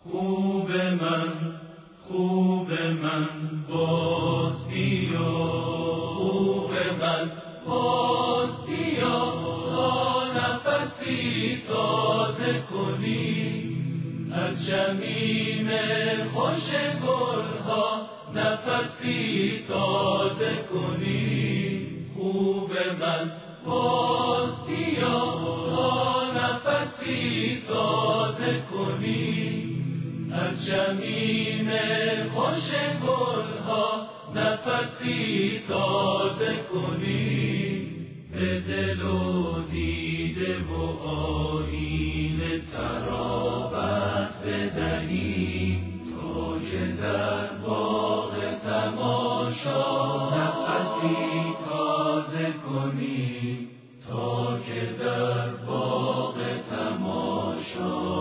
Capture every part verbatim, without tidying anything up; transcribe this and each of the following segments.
خوب من خوب من باز بیا، خوب من باز بیا، تا نفسی تازه کنی از شمیم خوش گلها، نفسی تازه کنی. خوب من باز بیا، تا نفسی تازه کنی از شمیم خوش گلها، نفسی تازه کنی. به دل و دیده و آیینه ترابت بدهی، تو که در باغ تماشا نفسی تازه کنی، تا که در باغ تماشا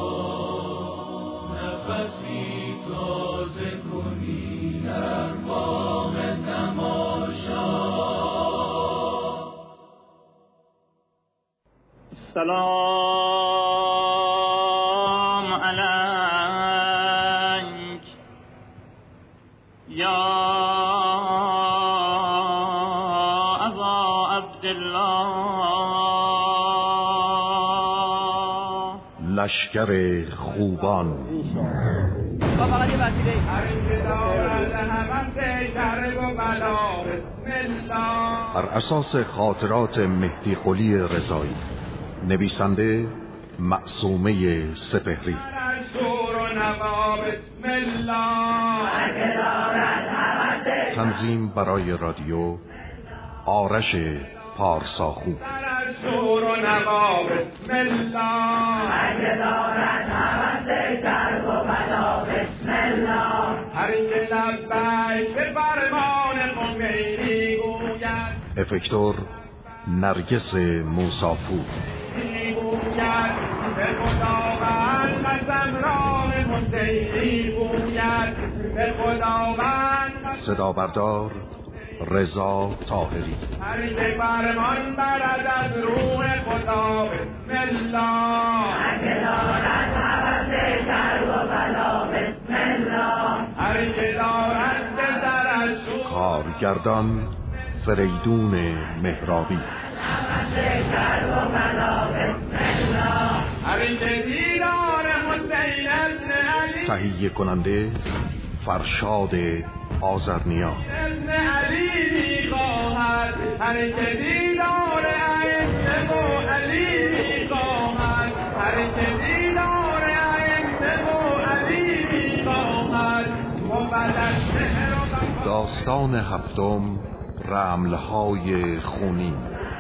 نفسی تازه کنی، در باغ تماشا. سلام علیک یا ابا عبدالله. لشکر خوبان بر اساس خاطرات مهدی قلی رضایی، نویسنده معصومه سپهری، تنظیم برای رادیو آرش پارساخو. افکتور نرگس موسافور. صدا بردار رضا طاهری. فرمان برد از روح خدا، بسم الله. بسم الله. هر که دارد به درش. کارگردان فریدون مهرابی. تهیه کننده فرشاد آذرنیا. داستان هفتم، رمل‌های خونین.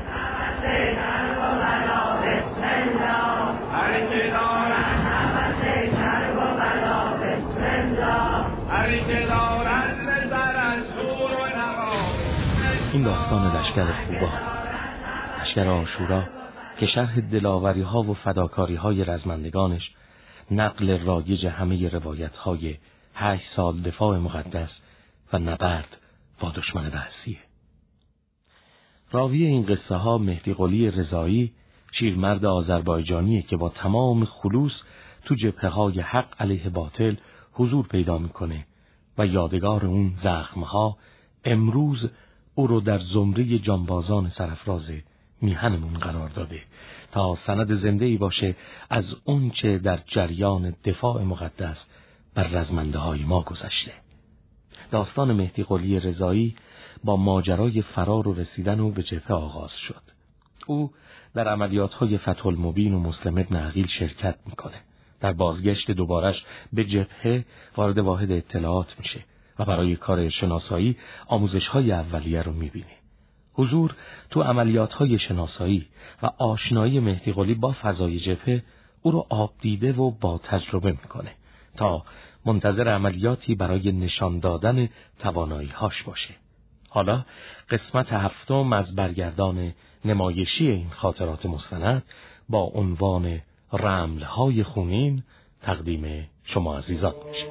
این داستان لشکر خوبان، لشکر عاشورا که شرح دلاوری ها و فداکاری های رزمندگانش نقل رایج همه روایت های هشت سال دفاع مقدس و نبرد با دشمن وحشیه. راوی این قصه ها مهدی قلی رضایی، شیرمرد آذربایجانیه که با تمام خلوص تو جبهه های حق علیه باطل حضور پیدا میکنه و یادگار اون زخمها امروز او رو در زمره جانبازان سرفراز میهنمون قرار داده تا سند زنده ای باشه از اون چه در جریان دفاع مقدس بر رزمنده های ما گذشته. داستان مهدی قلی رضایی با ماجرای فرار و رسیدن او به جبهه آغاز شد. او در عملیات‌های فتح المبین و مسلم ابن عقیل شرکت میکنه. در بازگشت دوبارش به جبهه وارد واحد اطلاعات میشه و برای کار شناسایی آموزش‌های اولیه رو میبینه. حضور تو عملیات‌های شناسایی و آشنایی مهدی قلی با فضای جبهه او رو آب دیده و با تجربه میکنه تا منتظر عملیاتی برای نشان دادن توانایی‌هاش باشه. حالا قسمت هفتم از برگردان نمایشی این خاطرات مستند با عنوان رمل‌های خونین تقدیم شما عزیزان میشه.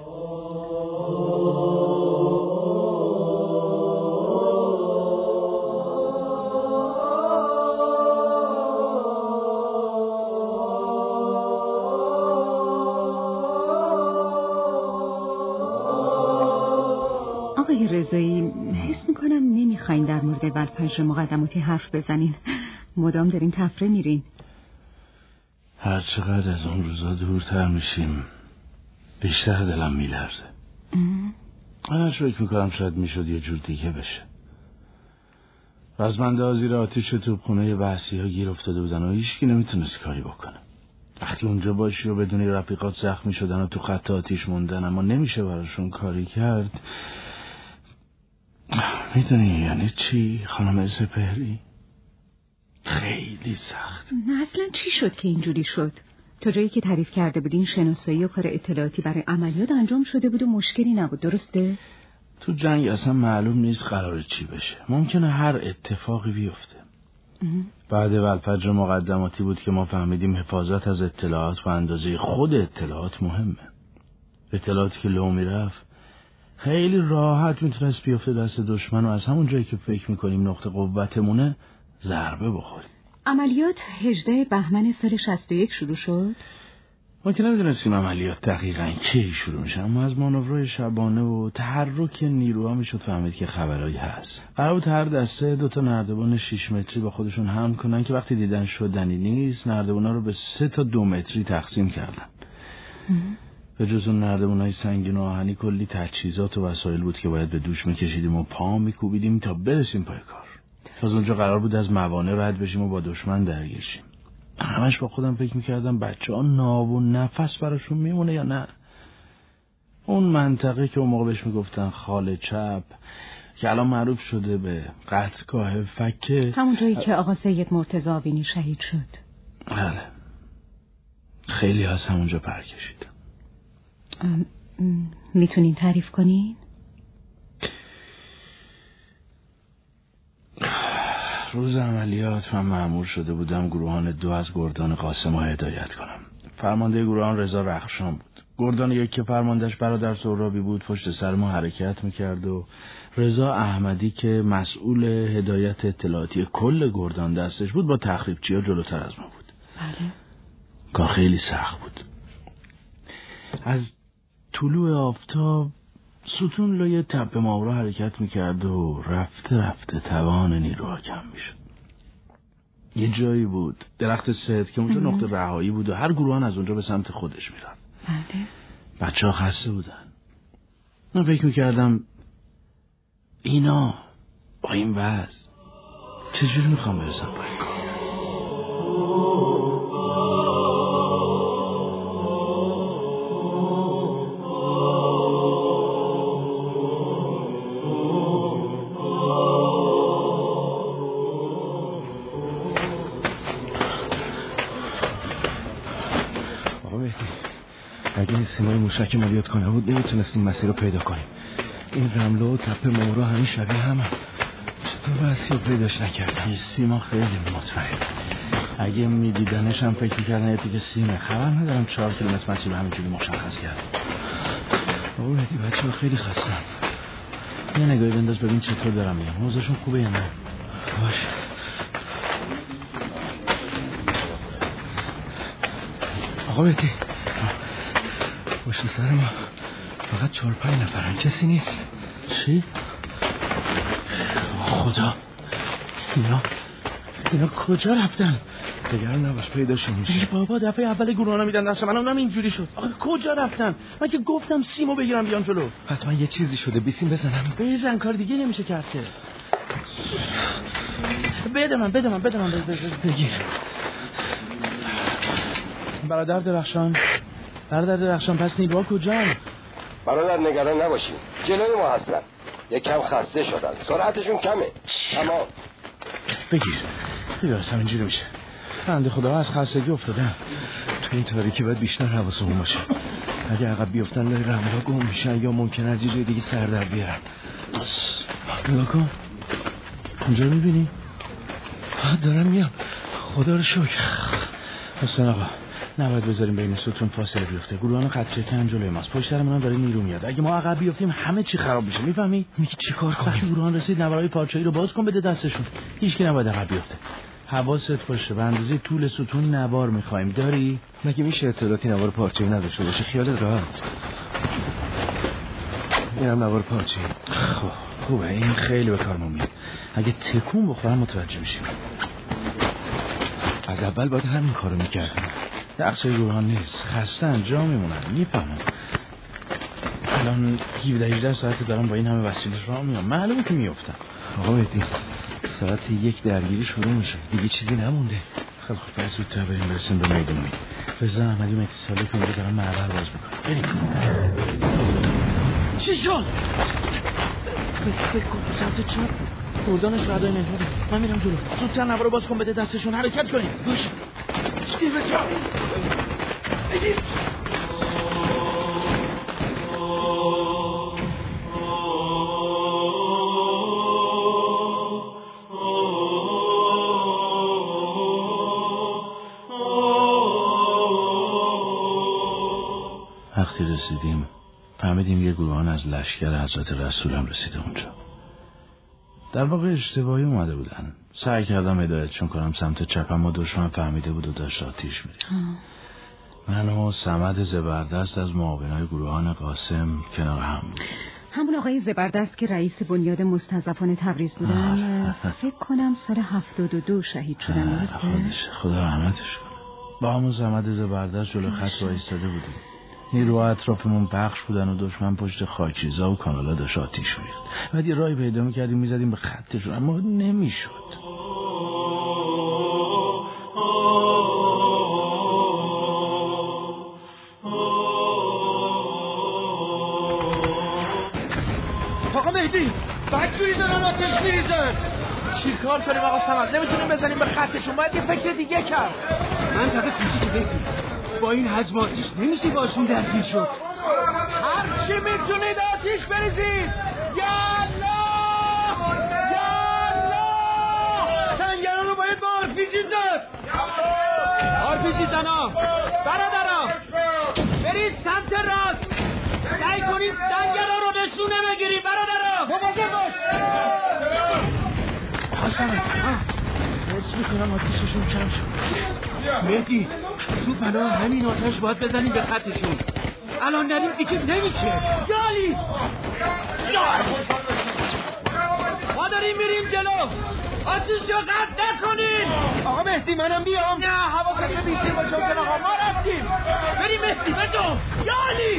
آقای رضایی، حس میکنم نمیخواین در مورد ولفجر مقدماتی حرف بزنین. مدام دارین تفره میرین. هر چقدر از اون روزا دورتر میشیم بیشتر دلم میلرزه. من فکر میکنم شاید میشد یه جور دیگه بشه. رزمنده ها زیر آتیش توپخونه بحثی ها گیر افتاده بودن و هیچکی نمیتونست کاری بکنه. وقتی اونجا باشی و بدونی رفیقات زخمی شدن و تو خط آتیش موندن اما نمیشه براشون کاری کرد، میدونی یعنی چی خانم سپهری؟ خیلی سخت. نه اصلا چی شد که اینجوری شد؟ تا جایی که تعریف کرده بودین شناسایی و کار اطلاعاتی برای عملیات انجام شده بود و مشکلی نبود، درسته؟ تو جنگ اصلا معلوم نیست قراره چی بشه. ممکنه هر اتفاقی بیفته. بعد ولفجر مقدماتی بود که ما فهمیدیم حفاظت از اطلاعات و اندازه خود اطلاعات مهمه. اطلاعاتی که لو میرفت خیلی راحت میتونست بیفته دست دشمن و از همون جایی که فکر میکنیم نقطه قوتمونه ضربه بخوریم. عملیات هجدهم بهمن سال شصت و یک شروع شد؟ ما که نمیدونستیم عملیات دقیقاً کی شروع میشه، اما از مانورهای شبانه و تحرک نیروها میشد فهمید که خبرایی هست. قرار بود هر دسته دوتا نردبان شش متری با خودشون حمل کنن که وقتی دیدن شدنی نیست نردبانا رو به سه تا دو متری تقسیم کردن. به جز اون نردبانای سنگین و آهنی کلی تجهیزات و وسایل بود که باید به دوش میکشیدیم و پا میکوبیدیم تا برسیم پای کار. تا اونجا قرار بود از موانع رد بشیم و با دشمن درگیر شیم. همش با خودم فکر میکردم بچه ها ناب و نفس براشون میمونه یا نه. اون منطقه که اون موقع بهش میگفتن خال چپ که الان معروف شده به قطعگاه فکه، همون جایی که آقا سید مرتضی آوینی شهید شد. بله، خیلی از همونجا پر کشید. میتونین تعریف کنین؟ روز عملیات من مأمور شده بودم گروهان دو از گردان قاسم ها هدایت کنم. فرمانده گروهان رضا رخشان بود. گردان یک که فرماندهش برادر سهرابی بود پشت سر ما حرکت میکرد و رضا احمدی که مسئول هدایت اطلاعاتی کل گردان دستش بود با تخریبچی ها جلوتر از ما بود. بله. کار خیلی سخت بود. از طلوع آفتاب ستون لای تپه ماورا حرکت میکرد و رفته رفته توان نیروها کم میشد. یه جایی بود درخت سد که اونجا نقطه رهایی بود و هر گروهان از اونجا به سمت خودش میرفت. بله. بچه ها خسته بودن. من فکر میکردم اینا با این وضع چجوری میخوام برسم پای کار. اگه سیمای موشک مالیات کنه بود نمیتونستیم مسیر رو پیدا کنیم. این رمله و تپه مورا همین شبیه همه. چطور واسه پیداش نکردم؟ این سیما خیلی مطمئن. اگه میدیدنش هم فکر میکردن یه دیگه سیمه. خبر ندارم چهار کیلومتر مسیر همینجوری مشخص کرد. بابا مهدی بچه ها خیلی خستن. یه نگاهی بنداز ببین چطور دارم میگم. موضوعشون خوبه یا نه؟ باشه. آقا مهدی پشت سر ما فقط چهار پنج نفرن، کسی نیست. چی؟ خدا، اینا اینا کجا رفتن؟ دیگر نباش پیداشون میشه. بابا دفعه اول گروهانا میدن دست من اونم اینجوری شد. آقا کجا رفتن؟ من که گفتم سیمو بگیرم بیان جلو. حتما یه چیزی شده، بیسیم بزنم. بزن، کار دیگه نمیشه کرد که. بده من بده من بده من بگیر. برادر درخشان برادر درخشان پس نیروها کجا؟ برادر نگران نباشین، جلوی ما هستن. یکم خسته شدن، سرعتشون کمه. اما بگیر بگیر اصلا اینجوری میشه. بنده خدا از خستگی افتادن. تو این تاریکی باید بیشتر حواسمون باشه. اگه عقب بیفتن لای رملا گم میشن یا ممکنه از یه جای دیگه سر در بیارن. نگاه کن اونجا میبینی؟ دارم میام، خدا رو شکر. حسن آقا نباید بذاریم بین ستون فاصله بیفته. گروهان خط شکن جلوی ماست، پشت سر منم داره نیرو میاد. اگه ما عقب بیفتیم همه چی خراب میشه، میفهمی؟ میگی چی کار کنیم؟ وقتی گروهان رسید نوارای پارچه‌ای رو باز کن بده دستشون. هیچکی نباید عقب بیفته. حواست باشه به اندازه طول ستون نوار میخوایم. داری؟ مگه میشه اطلاعاتی نوار پارچه‌ای نداشته باشه؟ خیالت راحت. میرم نوار پاچی. خب خوبه، این خیلی به کار میاد. اگه تکون بخورم متوجه میشیم. از اول باید همین کارو میکردم. تقصیر گروهان نیست، خسته انجام میمونن. میفهمم الان هفده هجده ساعت دارم با این همه وسیله راه میام، معلومه که میافتم. آقا مهدی ساعت یک درگیری شروع میشه، دیگه چیزی نمونده. خیلی خوب، باید زودتر بریم برسیم به میدون امید. رضا احمدی مهدی ساله که اونجا دارن معبر باز میکنن. بریم. چی شد؟ فکر کن سمت چپ بردانش بعدای نهاره. من میرم جلو. زودتر نوار رو باز کن، بده دستشون، حرکت کنیم. باشه چی به چپ بگیر. وقتی رسیدیم فهمیدیم یه گروهان از لشکر حضرت رسول هم رسیده اونجا. در واقع اشتباهی اومده بودن. سعی کردم هدایتشون کنم سمت چپ، اما دشمن فهمیده بود و داشت آتیش می‌ریخت. من و صمد زبردست از معاونای گروهان قاسم کنار هم بود. همون آقای زبردست که رئیس بنیاد مستضعفان تبریز بودن. فکر کنم سال هفتاد و دو شهید شدن. درسته؟ خودش خدا رحمتش کنه. با همون صمد زبردست جلو خط وایساده بودیم. نیروها اطرافمون پخش بودن و دشمن پشت خاکریزا و کانالا داشت آتیش می‌ریخت. بعد یه راهی پیدا می‌کردیم می‌زدیم به خطشون، اما نمی‌شد. آقا مهدی بدجوری دارن آتیش می‌ریزن. چی کار کنیم آقا صمد؟ نمیتونیم بزنیم به خطشون، باید یه فکر دیگه کرد. من تقه کوچیکی بهتی با این حجم آتیش نمیشه باشون درگیر شد. هر چی میتونید آتیش بریزید. یالله یالله. سنگران رو باید با آرپیجی زد. آرپیجی زنا برادرها برید سمت راست، سعی کنید سنگران رو نشونه بگیرید. برادرها مواظب باش. حسن حس میکنم آتیششون کم شد. مهدی تو پناه همین آتش باید بزنیم به خطشون. الان نریم دیگه نمیشه. یالی ما داریم میریم جلو، آتیش رو قطع نکنین. آقا مهدی منم بیام؟ نه حواست بیشتر باشه حسین آقا، ما رفتیم. بریم مهدی بجو. یالی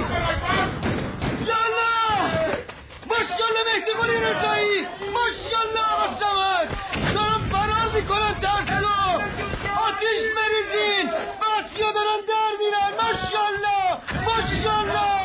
یالا ماشالله مهدی قلی رضایی، ماشالله آقا صمد دارم فرار میکنم. درسلو آتیش بریزین، بسیا دارم در میرن. ماشالله ماشالله.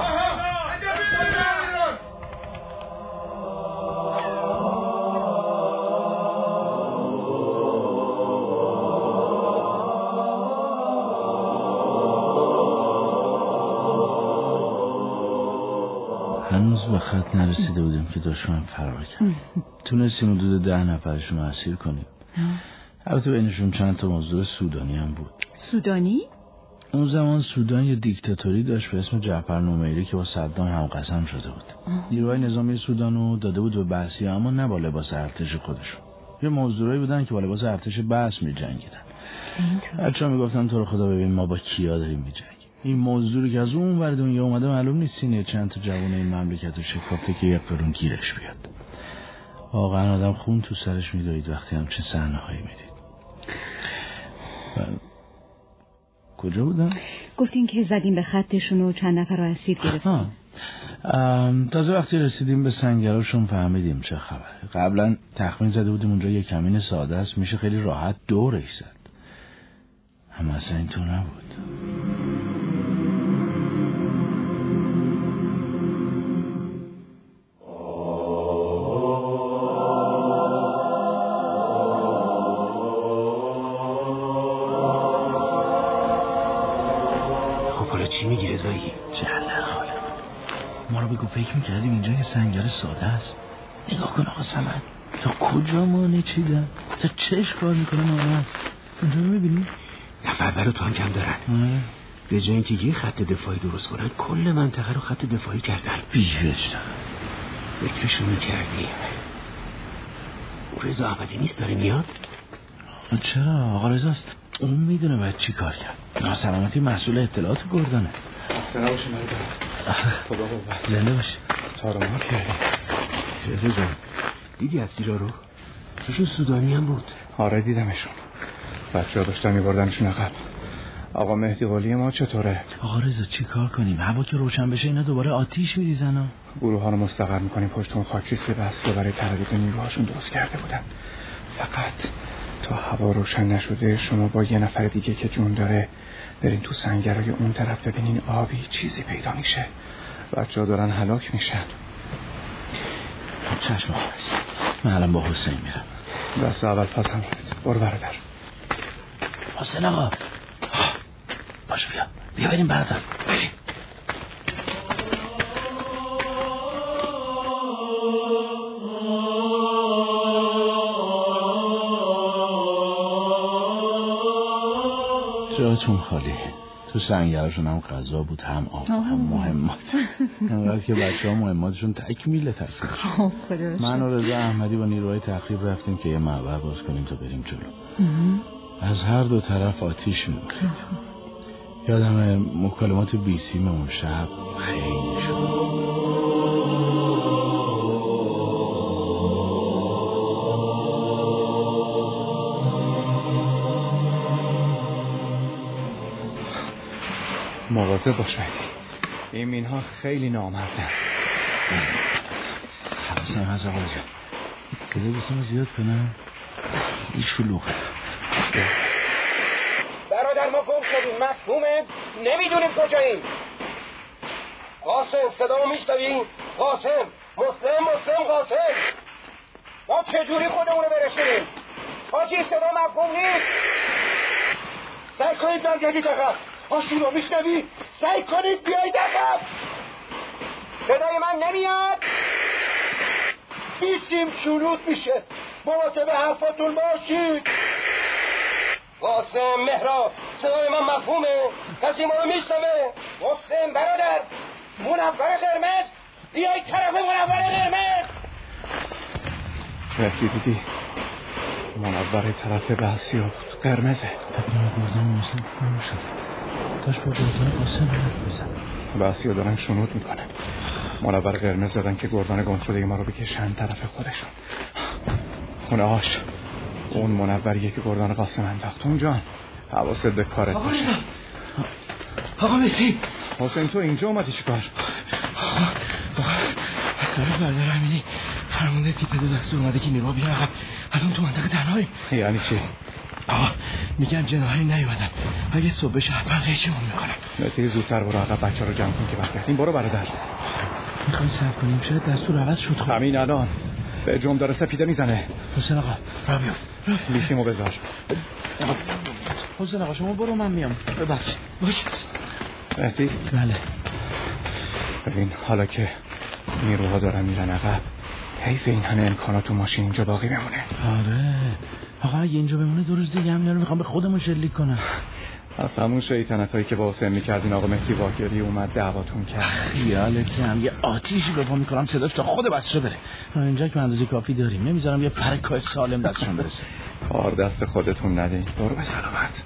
هنوز به خط نرسیده بودیم که دشمن فرار کرد. تونستیم حدود ده نفرشون رو اسیر کنیم. البته بینشون چند تا مزدور سودانی هم بود. سودانی؟ اون زمان سودان یه دیکتاتوری داشت به اسم جعفر نمیری که با صدام هم قسم شده بود. نیروهای نظامی سودانو داده بود به بعثی، اما نه با لباس ارتش خودشون. یه مزدورایی بودن که با لباس ارتش بعث می‌جنگیدن. بچه‌ها میگفتن تو رو خدا ببین ما با کیا داریم می‌جنگیم. این مزدوری که از اون ور دنیا اومده معلوم نیست سینه چند تا جوون این مملکت رو شکافته که یک قرون گیرش بیاد. واقعا آدم خون تو سرش میدوید وقتی همچین صحنه‌هایی میدید. کجا بودم؟ گفتین که زدیم به خطشون و چند نفر رو اسیر گرفتیم. تازه وقتی رسیدیم به سنگراشون فهمیدیم چه خبره. قبلا تخمین زده بودیم اونجا یه کمین ساده است، میشه خیلی راحت دورش زد، اما اصلا اینطور نبود. چی میگی رضایی؟ جله خاله ما رو بگو فکر میکردیم اینجا یه سنگر ساده است. نگاه کن آقا صمد، تا کجا مانه چیدن، تا چش کار میکنه مانه است. اونجا رو میبینی؟ نفر برو تانک هم دارن. به جای اینکه یه خط دفاعی درست کنن کل منطقه رو خط دفاعی کردن. بیشتر فکرشو میکردیم رضا احمدی نیست داره میاد؟ چرا؟ آقا رضاست، اون میدونه باید چی کار کرد. ناسلامتی مسئول اطلاعات گردانه. سلام باشی مرد. خدا قوت. زنده باشی. تارو ما کردی. جزه جان دیدی اسیرا رو؟ توشون سودانی هم بود. آره دیدمشون. بچه ها داشتن میبردنشون عقب. آقا مهدی قلی ما چطوره؟ آقا رضا چی کار کنیم؟ هوا که روشن بشه اینا دوباره آتیش میریزن ها. گروه ها رو مستقر میکنیم پشت اون خاکریز که بس رو برای تردید نیروهاشون درست کرده بودن. فقط تا هوا روشن نشده شما با یه نفر دیگه که جون داره برین تو سنگرهای اون طرف ببینین آبی چیزی پیدا میشه. بچه ها دارن هلاک میشن. چشم آقا من الان با حسین میرم. دست اول پس هم برو برادر. حسین آقا باشه بیا بیا بریم برادر بریم. جاتون خالی. تو سنگرشون هم غذا بود هم آب هم مهمات. انقدر که بچه ها مهماتشون تکمیله تکمیلش. من و رضا احمدی با نیروهای تخریب رفتیم که یه معبر باز کنیم تا بریم جلو. از هر دو طرف آتیش می‌بارید. یادم مکالمات بیسیم اون شب خیلی شد. مواظب باش مهدی. این مینها خیلی نامردن. حواسم هست آقا رضا. صدای بیسیم زیاد کنم. این شلوغه. برادر ما گم شدیم مفهومه؟ نمیدونیم کجاییم. قاسم صدامو میشنوی؟ قاسم مسلم مسلم قاسم. ما چجوری خودمونو برسونیم؟ حاجی صدا مفهوم نیست. سعی کنید برگردید عقب. آشون رو میشنوی؟ سعی کنید بیایید عقب. صدای من نمیاد. بیسیم شروط میشه. مواظب حرفاتون باشید. قاسم مهراب صدای من مفهومه؟ کسی ما رو میشنوه؟ مسلم برادر منور قرمز بیایید طرف منور قرمز. رفتی دیدی منور طرف بحثی بود قرمزه. فکر گردن مسلم کنم شده داشت با گردان قاسم حرف بزن. بحثی ها دارن شنود میکنن. منور قرمز زدن که گردان گم شده ما رو بکشن طرف خودشون. خونه هاش اون منوریه که گردان قاسم انداخت. اونجا حواست به کارت باشه. آقا مسی حسین تو اینجا اومدی چی کار؟ آقا از طرف بردار امینی فرمونده تیپ دو دستور اومده که نیروها بیان عقب. الان تو منطقه تنهایی. یعنی چی؟ آقا میگن جناحی نیومدن. اگه صبح بشه حتما قیچیمون میکنن. نتیجه زودتر برو عقب بچه رو جمع کن که برگردیم. برو برادر. میخوای صبر کنیم شاید دستور عوض شد. خب همین الان به جرم داره سپیده میزنه. حسین آقا را بیار لیسیمو بذار. حسین آقا شما برو من میام. ببخشید باش. مهدی بله. ببین حالا که نیروها دارن میرن عقب حیف این همه امکانات و ماشین اینجا باقی بمونه. آره آقا اگه اینجا بمونه دو روز دیگه هم نرو میخوام به خودمون شلیک کنم. از همون شیطنت هایی که با حسین میکردین آقا مهدی واکری اومد دعواتون کرد. خیالت هم یه آتیشی به پا میکنم صداش تا خود بچه بره. اینجا که اندازه کافی داریم نمیذارم یه پرکای سالم دستشون برسه. کار دست خودتون ندین. برو به سلامت.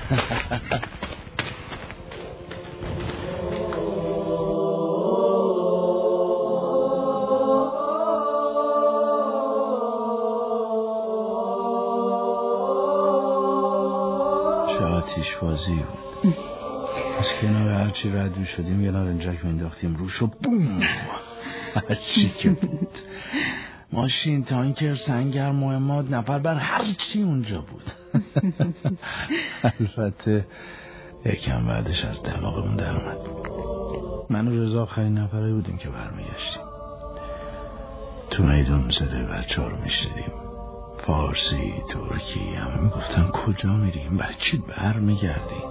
آتیش بازی بود. از کنار هرچی رد می شدیم یه نارنجک مینداختیم روش و بوم هرچی که بود. ماشین، تانکر، سنگر، مهمات، نفر بر هرچی اونجا بود. البته یکم بعدش از دماغمون در اومد. من و رضا آخرین نفرایی بودیم که برمیگشتیم. تو میدون صدای بچه ها رو میشنیدیم. فارسی، ترکی همه میگفتن کجا میریم؟ برای چی بر میگردیم؟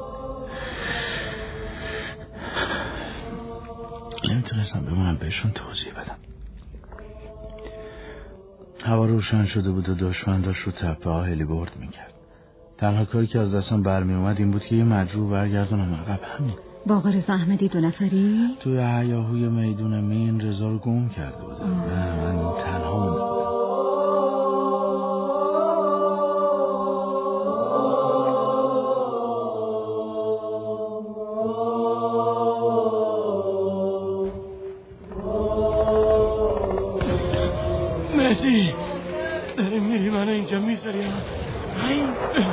نمیتونستم بمونم بهشون توضیح بدم. هوا روشن شده بود و دشمن داشت رو تپه ها هلیبورد میکرد. تنها کاری که از دستم برمی اومد این بود که یه مجروح برگردونم عقب. همین. با آقا رضا احمدی دو نفری؟ توی هیاهوی میدون مین رضا رو گم کرده بودم. نه من تنها مونده بودم. مهدی داریم میری منو اینجا میذاری؟ این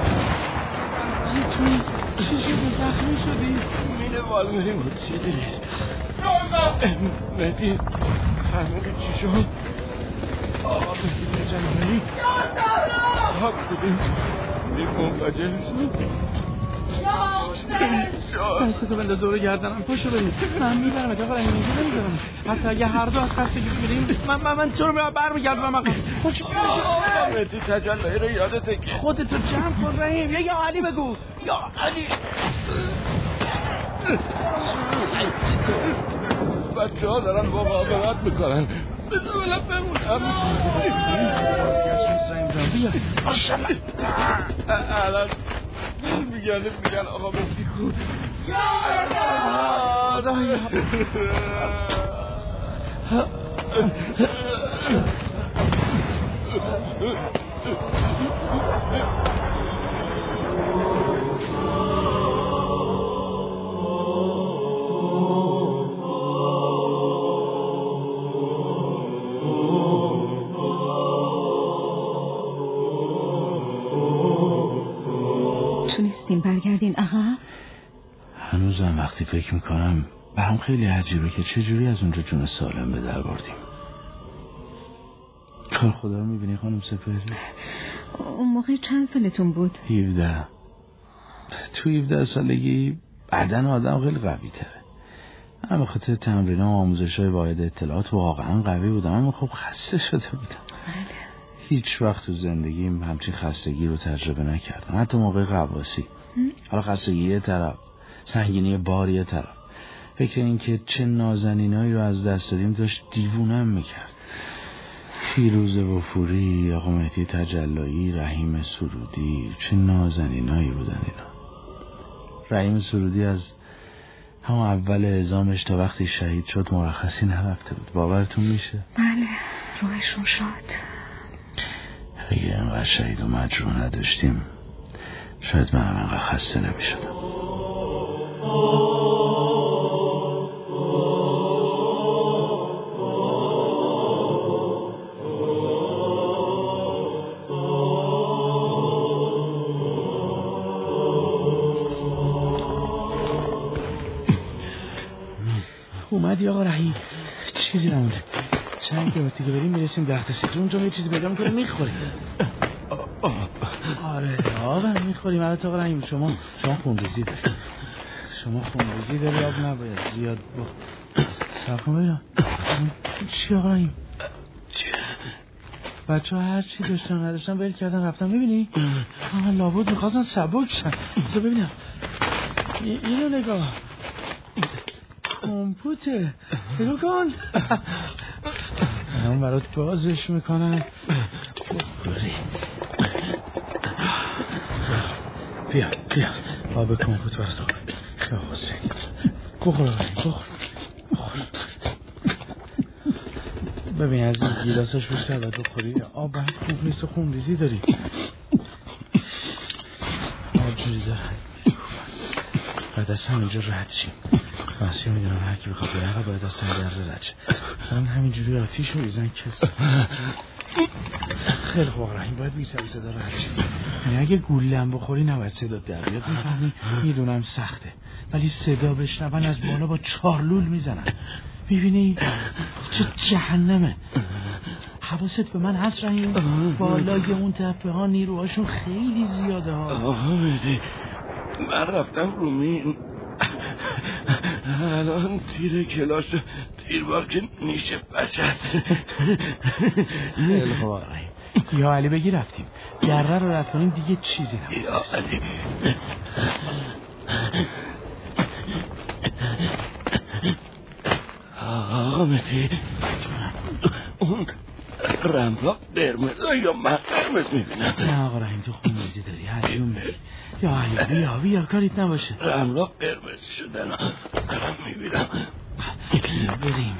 تو چی شدی؟ زخمی شدی؟ میده والمری بود چی دیریست؟ مهدی فهمیدی چی شد؟ آقا مهدی تجلایی آقا بودیم یک منفجر شد دستتو بنداز دور گردنم پاشو بریم من میبرم ات آقا رحیم اینجا نمیذارم حتی اگه هر دو از خستگی بریم من من من تو رو بر میگردم آقا پاشو آقا مهدی تجلایی رو یادته که خودتو جمع کن رحیم یا یا علی بگو یا علی بچه ها دارن مقاومت میکنن بذار بلم بمونم بیا ماشالله الان میگن میگن آقا مهدی کو تونستین برگردین عقب؟ هنوزم وقتی فکر میکنم برام خیلی عجیبه که چجوری از اونجا جون سالم به در بردیم. کار خدا رو میبینی خانم سپهری؟ اون موقع چند سالتون بود؟ هفده. تو هفده سالگی بدن آدم خیلی قوی تره. من به خاطر تمرین و آموزش های واحد اطلاعات واقعا قوی بودم اما خب خسته شده بودم. هیچ وقت تو زندگیم همچین خستگی رو تجربه نکردم، حتی موقع غواصی. حالا خستگی یه طرف، سنگینی بار یه طرف، فکر این که چه نازنینایی رو از دست دادیم داشت دیوونم میکرد. فیروزه وفوری، آقا مهدی تجلایی، رحیم سرودی، چه نازنینایی بودن اینا. رحیم سرودی از همون اول اعزامش تا وقتی شهید شد مرخصی نرفته بود. باورتون میشه؟ بله، روحشون شد. اگه اینقدر شهید و مجروح نداشتیم شاید منم اینقدر خسته نمیشدم. اومدی آقا رحیم؟ چیزی نمونده. چند کیلومتر که بریم میرسیم درخت سیتون، اونجا یه چیزی پیدا میکنه میخوریم. آره آقا میخوریم. البته آقا رحیم شما شما خونریزی داری. شما خونریزی داری آب نباید زیاد با سرکن ببینم چی آقا رحیم؟ بچه ها هر چی داشتن نداشتن بل کردن رفتن. ببینی؟ آها لابد میخواستن سبک شن. بذار ببینم اینو نگاه کمپوته نگاه کن. من برات بازش میکنم. بخوری بیا بیا آب کمپوت برات آقا بیا حسین بخور آقا بخور. ببین از این گیلاسش بیشتر باید بخوری. آب باید خوب نیست و خون ریزی داری. آب جوری دارن باید از همینجا رد شیم. مسیح میدونم هر کی بخواد بره باید از تن درد رد شه. من همینجوری آتیش رو ایزن کس خیلی خوب رحیم باید بی سر صدا رد شیم. یعنی اگه گولم بخوری نباید صدا در بیاد. میفهمی؟ میدونم سخته ولی صدا بشنون از بالا با چارلول میزنن. میبینی چه جهنمه. حواست به من هست رحیم؟ بالای اون تپه ها نیروهاشون خیلی زیاده ها. آقا میدی من رفتم رو مین الان تیر کلاش تیر بار که نیشه بچت. خیلی خوب آقا رحیم. یا علی بگی رفتیم گره رو رد کنیم دیگه چیزی نمید. یا علی آقا مهدی اون رمزا قرمز یا من قرمز میبینم. نه آقا رحیم تو خون ریزی داری هجوم بگی. یا علی بیا بیا کاریت نباشه. رمزا قرمز شدن دارم میبینم. بریم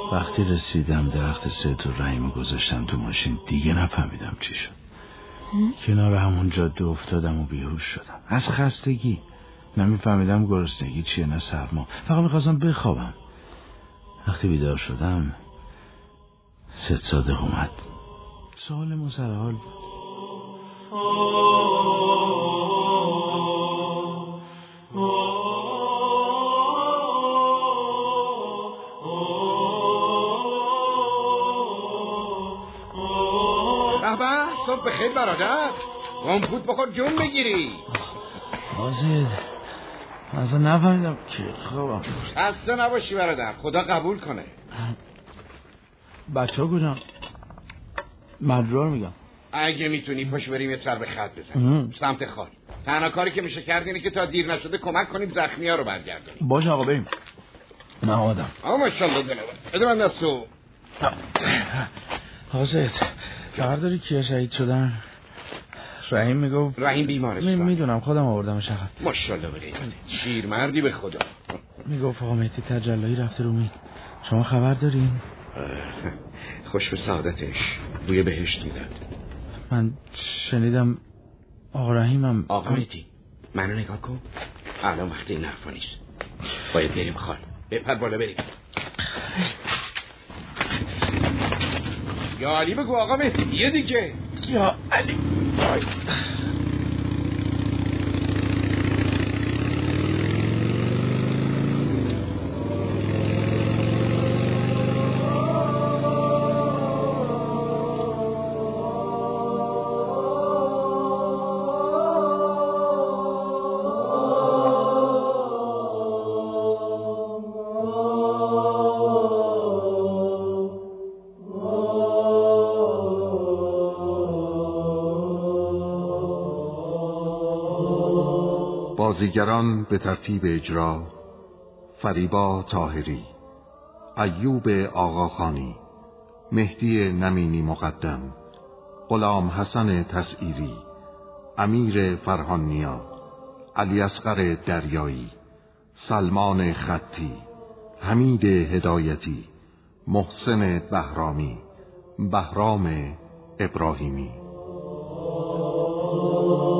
وقتی رسیدم درخت سید و رحیمو گذاشتم تو ماشین دیگه نفهمیدم چی شد. کنار همون جاده افتادم و بیهوش شدم از خستگی. نمیفهمیدم گرسنگی چیه نه سرما، فقط میخواستم بخوابم. وقتی بیدار شدم سید صادق اومد. سوال ما سر حال بود. بابا صبح بخیر برادر. قمپوت بخور جون بگیری. آزید اصلا نفهمیدم که خوابم. خسته نباشی برادر، خدا قبول کنه. بچه ها کجا؟ مجرور میگم اگه میتونی پشت بریم یه سر به خط بزنیم سمت خال. تنها کاری که میشه کرد اینه که تا دیر نشده کمک کنیم زخمی ها رو برگردونیم. باشه آقا بریم. من آمادم. آقا ماشاءالله دلوان بده من دستو. آزید برداری کیا شهید شدن؟ رحیم میگو رحیم بیمارستان. میدونم خودم آوردم شهر. ماشاءالله بگید شیر مردی به خدا. میگو آقا مهدی تجلایی رفته رو می. شما خبر دارین؟ خوش به سعادتش. بوی بهشت میدن. من شنیدم آقا رحیمم. آقا مهدی منو نگاه کن. الان وقت این حرفا نیست. باید بریم خال. بپر بالا بریم. یا علی بگو آقا مهدی یه دیگه. یا علی. آی. بازیگران به ترتیب اجرا: فریبا طاهری، ایوب آقاخانی، مهدی نمینی مقدم، غلام حسن تسعیری، امیر فرهانیا، علی اصغر دریایی، سلمان خطی، حمید هدایتی، محسن بهرامی، بهرام ابراهیمی.